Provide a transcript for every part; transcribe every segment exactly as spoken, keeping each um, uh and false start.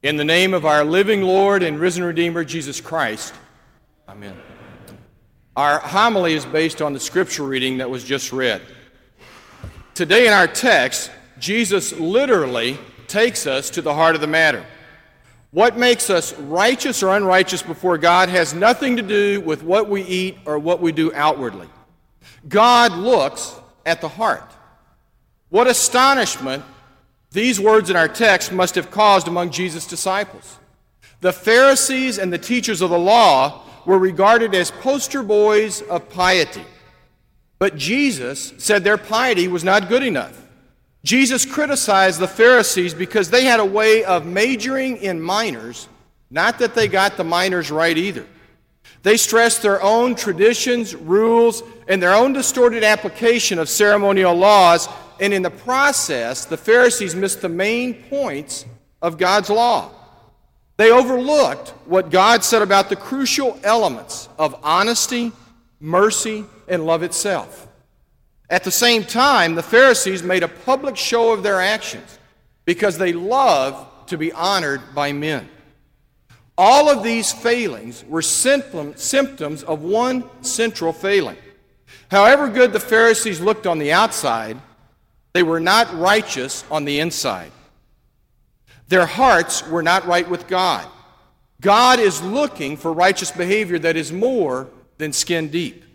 In the name of our living Lord and risen Redeemer, Jesus Christ, amen. Our homily is based on the scripture reading that was just read. Today in our text, Jesus literally takes us to the heart of the matter. What makes us righteous or unrighteous before God has nothing to do with what we eat or what we do outwardly. God looks at the heart. What astonishment these words in our text must have caused among Jesus' disciples. The Pharisees and the teachers of the law were regarded as poster boys of piety. But Jesus said their piety was not good enough. Jesus criticized the Pharisees because they had a way of majoring in minors, not that they got the minors right either. They stressed their own traditions, rules, and their own distorted application of ceremonial laws, and in the process, the Pharisees missed the main points of God's law. They overlooked what God said about the crucial elements of honesty, mercy, and love itself. At the same time, the Pharisees made a public show of their actions because they loved to be honored by men. All of these failings were symptoms of one central failing. However good the Pharisees looked on the outside, they were not righteous on the inside. Their hearts were not right with God. God is looking for righteous behavior that is more than skin deep.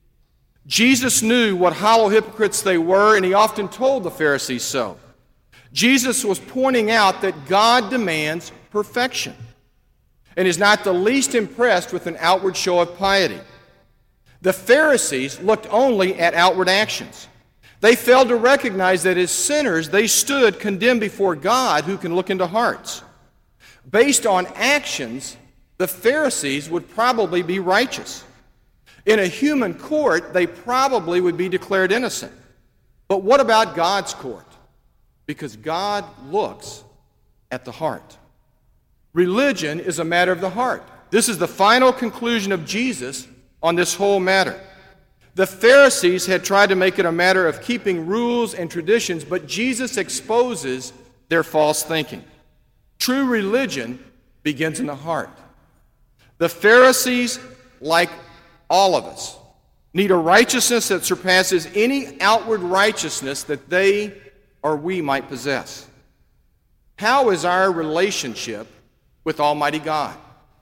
Jesus knew what hollow hypocrites they were, and he often told the Pharisees so. Jesus was pointing out that God demands perfection and is not the least impressed with an outward show of piety. The Pharisees looked only at outward actions. They failed to recognize that as sinners, they stood condemned before God who can look into hearts. Based on actions, the Pharisees would probably be righteous. In a human court, they probably would be declared innocent. But what about God's court? Because God looks at the heart. Religion is a matter of the heart. This is the final conclusion of Jesus on this whole matter. The Pharisees had tried to make it a matter of keeping rules and traditions, but Jesus exposes their false thinking. True religion begins in the heart. The Pharisees, like all of us, need a righteousness that surpasses any outward righteousness that they or we might possess. How is our relationship with Almighty God?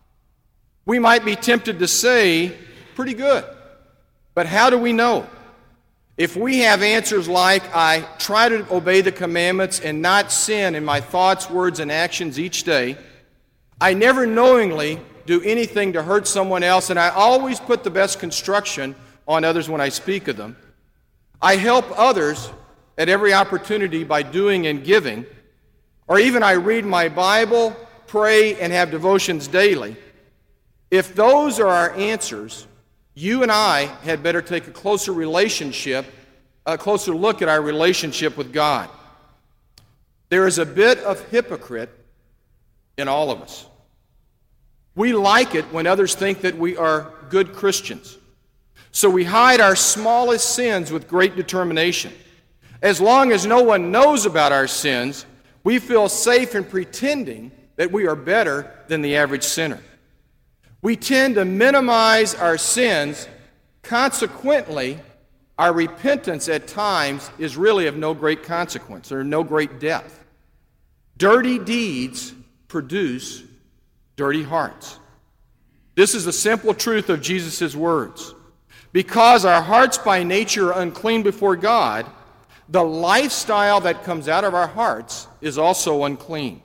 We might be tempted to say, pretty good. But how do we know? If we have answers like, I try to obey the commandments and not sin in my thoughts, words, and actions each day, I never knowingly do anything to hurt someone else, and I always put the best construction on others when I speak of them, I help others at every opportunity by doing and giving, or even I read my Bible, pray, and have devotions daily, if those are our answers, you and I had better take a closer relationship, a closer look at our relationship with God. There is a bit of hypocrite in all of us. We like it when others think that we are good Christians. So we hide our smallest sins with great determination. As long as no one knows about our sins, we feel safe in pretending that we are better than the average sinner. We tend to minimize our sins. Consequently, our repentance at times is really of no great consequence or no great depth. Dirty deeds produce dirty hearts. This is the simple truth of Jesus' words. Because our hearts by nature are unclean before God, the lifestyle that comes out of our hearts is also unclean.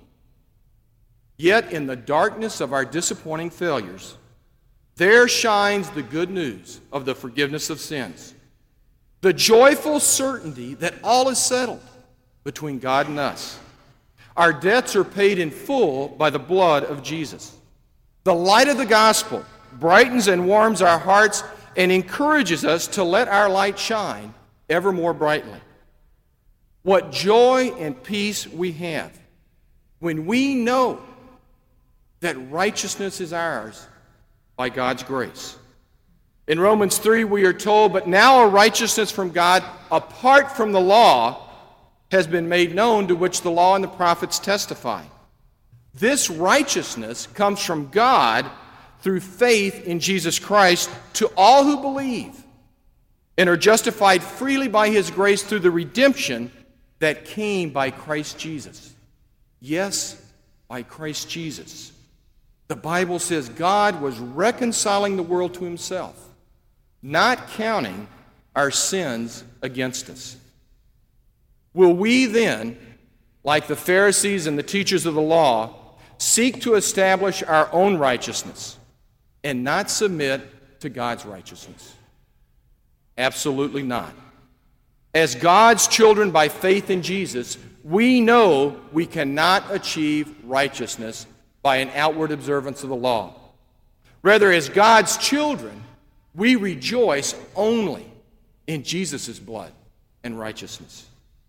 Yet in the darkness of our disappointing failures, there shines the good news of the forgiveness of sins. The joyful certainty that all is settled between God and us. Our debts are paid in full by the blood of Jesus. The light of the gospel brightens and warms our hearts and encourages us to let our light shine ever more brightly. What joy and peace we have when we know that righteousness is ours by God's grace. In Romans three, we are told, but now a righteousness from God apart from the law has been made known, to which the law and the prophets testify. This righteousness comes from God through faith in Jesus Christ to all who believe and are justified freely by his grace through the redemption that came by Christ Jesus. Yes, by Christ Jesus. The Bible says God was reconciling the world to himself, not counting our sins against us. Will we then, like the Pharisees and the teachers of the law, seek to establish our own righteousness and not submit to God's righteousness? Absolutely not. As God's children by faith in Jesus, we know we cannot achieve righteousness by an outward observance of the law. Rather, as God's children, we rejoice only in Jesus' blood and righteousness.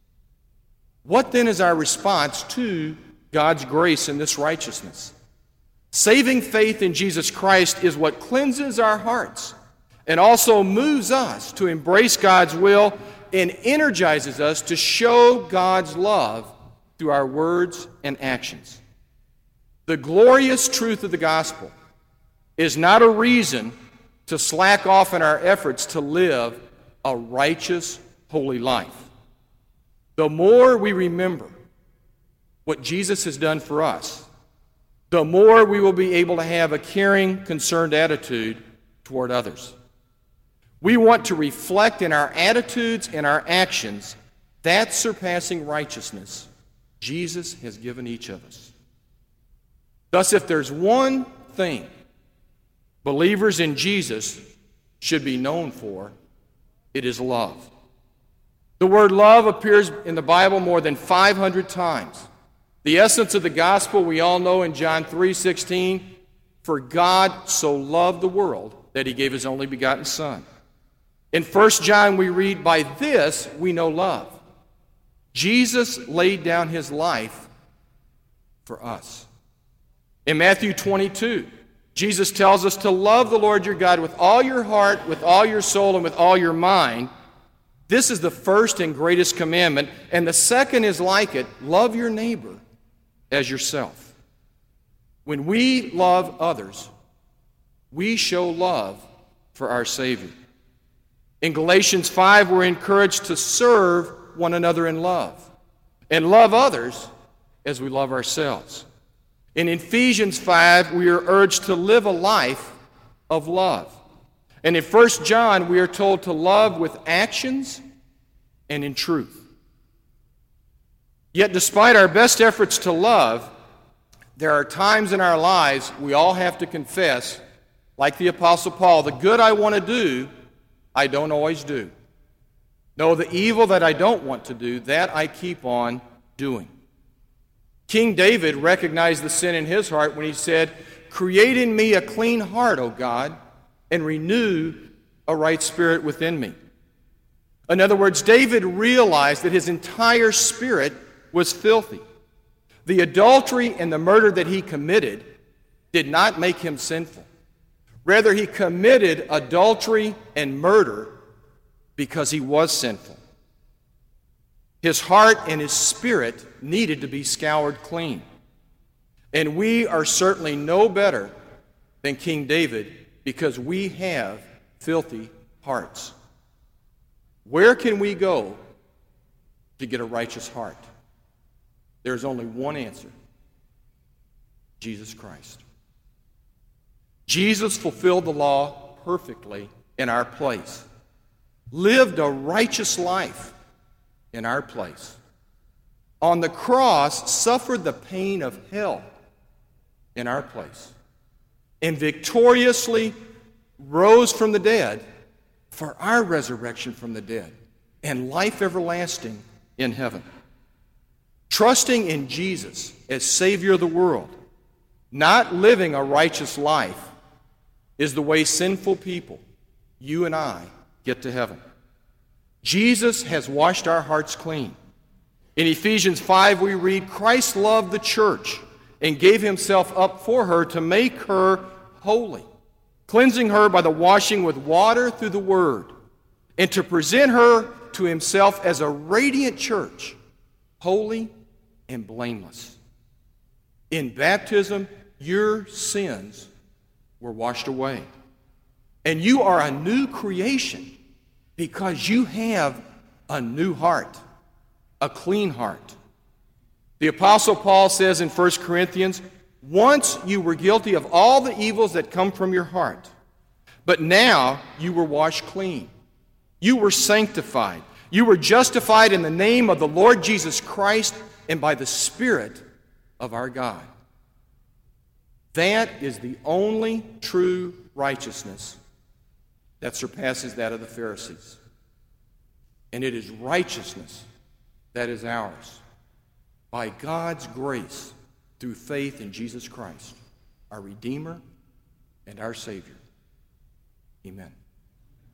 What then is our response to God's grace and this righteousness? Saving faith in Jesus Christ is what cleanses our hearts and also moves us to embrace God's will and energizes us to show God's love through our words and actions. The glorious truth of the gospel is not a reason to slack off in our efforts to live a righteous, holy life. The more we remember what Jesus has done for us, the more we will be able to have a caring, concerned attitude toward others. We want to reflect in our attitudes and our actions that surpassing righteousness Jesus has given each of us. Thus, if there's one thing believers in Jesus should be known for, it is love. The word love appears in the Bible more than five hundred times. The essence of the gospel we all know in John three sixteen, for God so loved the world that he gave his only begotten Son. In First John we read, by this we know love. Jesus laid down his life for us. In Matthew twenty-two, Jesus tells us to love the Lord your God with all your heart, with all your soul, and with all your mind. This is the first and greatest commandment, and the second is like it, love your neighbor as yourself. When we love others, we show love for our Savior. In Galatians five, we're encouraged to serve one another in love and love others as we love ourselves. In Ephesians five, we are urged to live a life of love. And in First John, we are told to love with actions and in truth. Yet despite our best efforts to love, there are times in our lives we all have to confess, like the Apostle Paul, the good I want to do, I don't always do. No, the evil that I don't want to do, that I keep on doing. King David recognized the sin in his heart when he said, create in me a clean heart, O God, and renew a right spirit within me. In other words, David realized that his entire spirit was filthy. The adultery and the murder that he committed did not make him sinful. Rather, he committed adultery and murder because he was sinful. His heart and his spirit needed to be scoured clean. And we are certainly no better than King David because we have filthy hearts. Where can we go to get a righteous heart? There's only one answer: Jesus Christ. Jesus fulfilled the law perfectly in our place, lived a righteous life in our place. On the cross, suffered the pain of hell in our place, and victoriously rose from the dead for our resurrection from the dead and life everlasting in heaven. Trusting in Jesus as Savior of the world, not living a righteous life, is the way sinful people, you and I, get to heaven. Jesus has washed our hearts clean. In Ephesians five, we read, Christ loved the church and gave himself up for her to make her holy, cleansing her by the washing with water through the word, and to present her to himself as a radiant church, holy and blameless. In baptism, your sins were washed away. And you are a new creation because you have a new heart, a clean heart. The Apostle Paul says in First Corinthians, once you were guilty of all the evils that come from your heart, but now you were washed clean. You were sanctified. You were justified in the name of the Lord Jesus Christ and by the Spirit of our God. That is the only true righteousness that surpasses that of the Pharisees. And it is righteousness that is ours by God's grace through faith in Jesus Christ, our Redeemer and our Savior. Amen.